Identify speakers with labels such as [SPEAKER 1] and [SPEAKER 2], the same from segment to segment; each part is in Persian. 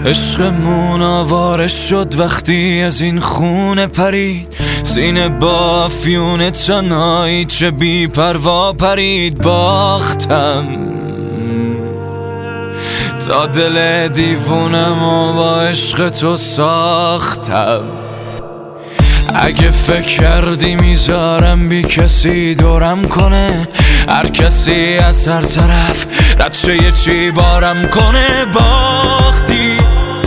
[SPEAKER 1] عشقمون آواره شد وقتی از این خونه پرید، سینه با افیون تنهایی چه بی پروا پرید. باختم تا دل دیوونم و با عشق تو ساختم. اگه فکر کردی میذارم بی کسی دورم کنه، هر کسی از هر طرف ردشه یه چی بارم کنه. باختی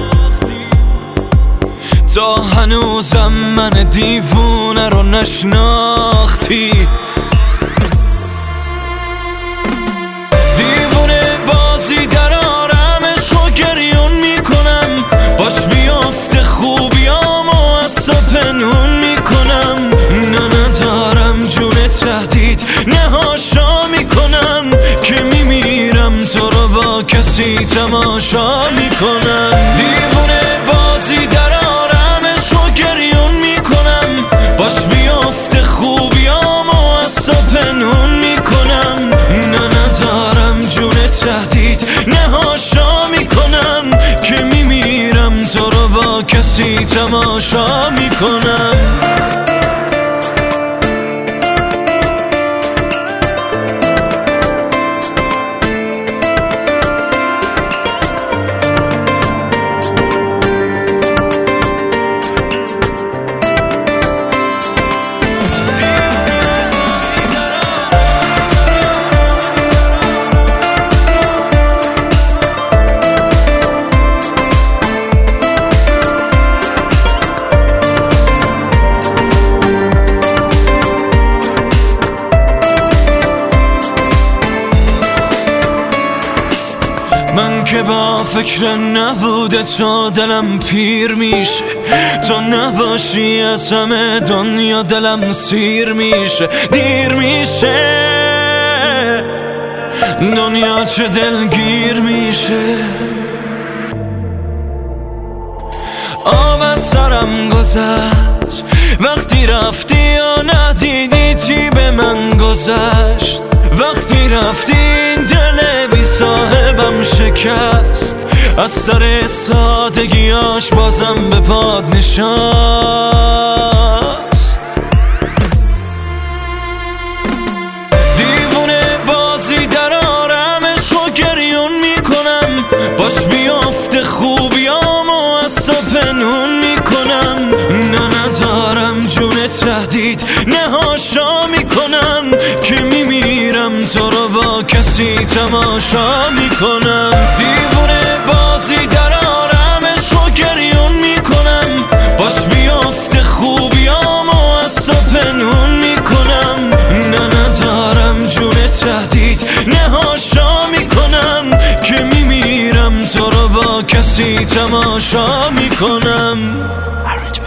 [SPEAKER 1] تا هنوزم من دیوونه رو نشناختی. دیوونه بازی درارم عشق و گریون میکنم، باش بیافته خوبیامو از تو پنهون میکنم. نه ندارم جون تهدید، نه هاشا میکنم که میمیرم تو رو با کسی تماشا میکنم. دیوونه بازی درارم عشق و گریون میکنم، باش بیافته خوبیامو از تو پنهون میکنم. نه ندارم جون تهدید، نه هاشا میکنم که میمیرم تو رو با کسی تماشا میکنم. من که با فکر نبوده تو دلم پیر میشه، تو نباشی از همه دنیا دلم سیر میشه. دیر میشه دنیا چه دلگیر میشه. آب از سرم گذشت وقتی رفتی و ندیدی چی به من گذشت. وقتی رفتی این دل بی صاحبم شکست، از سر سادگیاش بازم به پاد نشست. دیوونه بازی درارم عشق و گریون میکنم، باش بیافته خوبیامو از تو پنهون میکنم. نه ندارم جون تهدید، نه هاشا میکنم که میمیرم تو رو با کسی تماشا میکنم. دیوونه بازی درارم عشق و گریون میکنم، باش بیافته خوبیامو از تو پنهون میکنم. نه ندارم جون تهدید، نه هاشا میکنم که میمیرم تو رو با کسی تماشا میکنم.